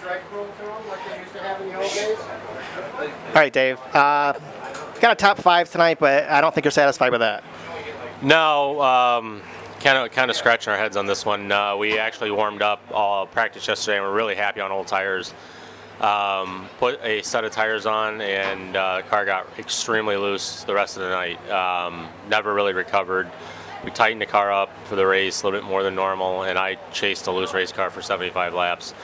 All right, Dave. Got a top 5 tonight, but I don't think you're satisfied with that. No, kind of scratching our heads on this one. We actually warmed up all practice yesterday, and we're really happy on old tires. Put a set of tires on, and the car got extremely loose the rest of the night. Never really recovered. We tightened the car up for the race a little bit more than normal, and I chased a loose race car for 75 laps.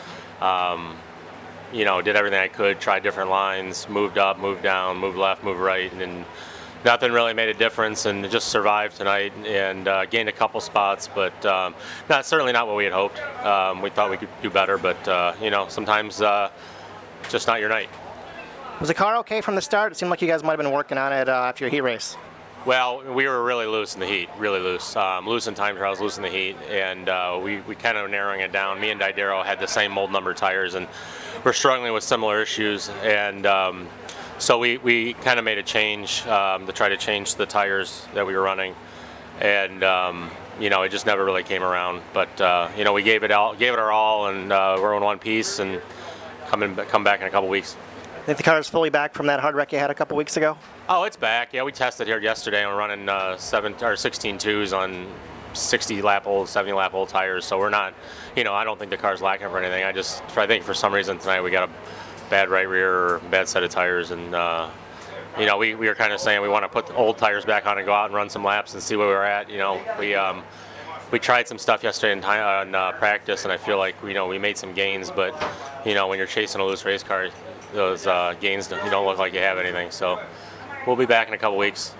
Did everything I could, tried different lines, moved up, moved down, moved left, moved right, and then nothing really made a difference, and just survived tonight and gained a couple spots, but certainly not what we had hoped. We thought we could do better, but sometimes just not your night. Was the car okay from the start? It seemed like you guys might have been working on it after your heat race. Well, we were really loose in the heat, really loose. Loose in time trials, loose in the heat, and we kind of narrowing it down. Me and Didero had the same mold number tires, and we're struggling with similar issues, and so we kind of made a change to try to change the tires that we were running, and it just never really came around. But we gave it our all, and we're in one piece, and come back in a couple weeks. Think the car's fully back from that hard wreck you had a couple weeks ago? Oh, it's back. Yeah, we tested here yesterday, and we're running 16.2s on 60-lap old, 70-lap old tires. So we're not, I don't think the car's lacking for anything. I think for some reason tonight we got a bad right rear or bad set of tires, and we were kind of saying we want to put the old tires back on and go out and run some laps and see where we're at. We tried some stuff yesterday in practice, and I feel like we made some gains, but when you're chasing a loose race car, those gains don't look like you have anything. So we'll be back in a couple weeks.